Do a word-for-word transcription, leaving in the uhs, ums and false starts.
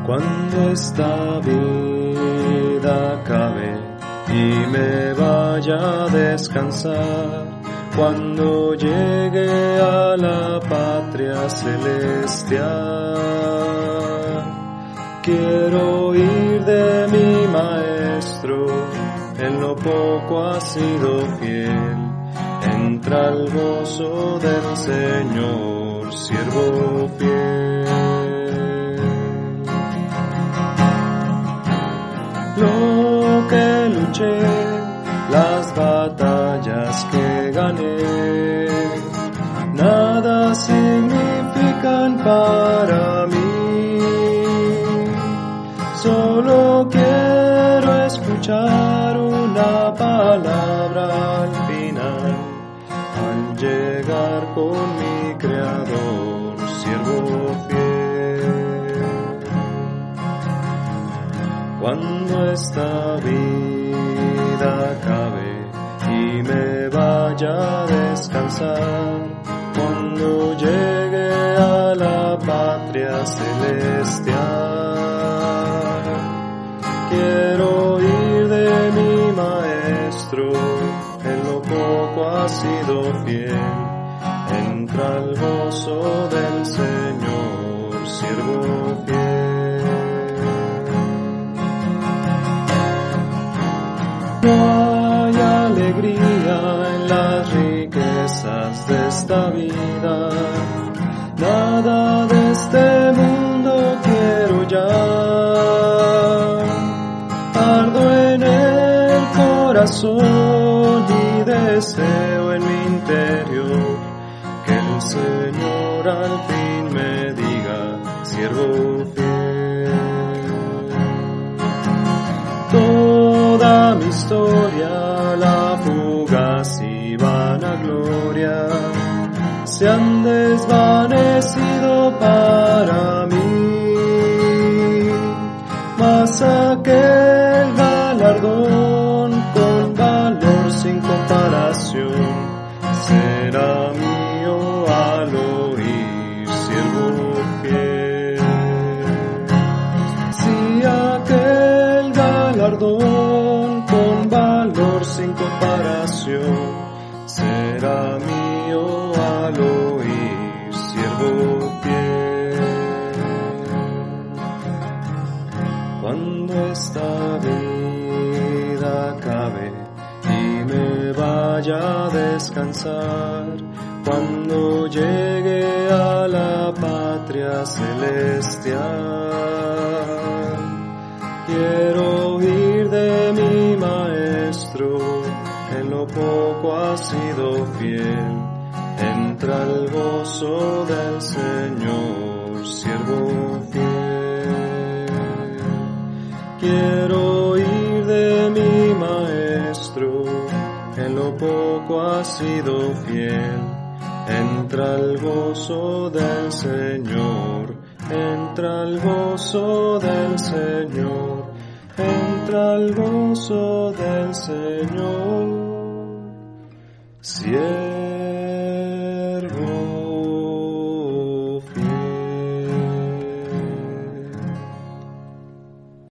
Cuando esta vida acabe y me vaya a descansar, cuando llegue a la patria celestial, quiero oír de mi maestro, en lo poco ha sido fiel, entra al gozo del Señor, siervo fiel. Lo que luché, las batallas que gané, nada significan para mí. Solo quiero escuchar una palabra al final, al llegar con mi Creador, siervo fiel. Cuando esta vida acabe y me vaya a descansar, cuando llegue a la patria celestial, quiero oír de mi maestro, en lo poco ha sido fiel, entra al gozo del Señor, siervo fiel. No hay alegría en las riquezas de esta vida, nada de este mundo quiero ya. Ardo en el corazón y deseo en mi interior que el Señor al fin me diga, siervo fiel. Toda mi historia, la fugaz y vana gloria, se han desvanecido para mí, mas aquel galardón con valor sin comparación será mío al oír, siervo fiel. Si aquel galardón con valor sin comparación será mío al oír, siervo fiel. Cuando esta vida acabe y me vaya a descansar, cuando llegue a la patria celestial, quiero oír de mi maestro, en lo poco ha sido fiel, entra al gozo del Señor, siervo fiel. Quiero oír de mi maestro, en lo poco ha sido fiel, entra al gozo del Señor, entra al gozo del Señor, entra al gozo del Señor, siervo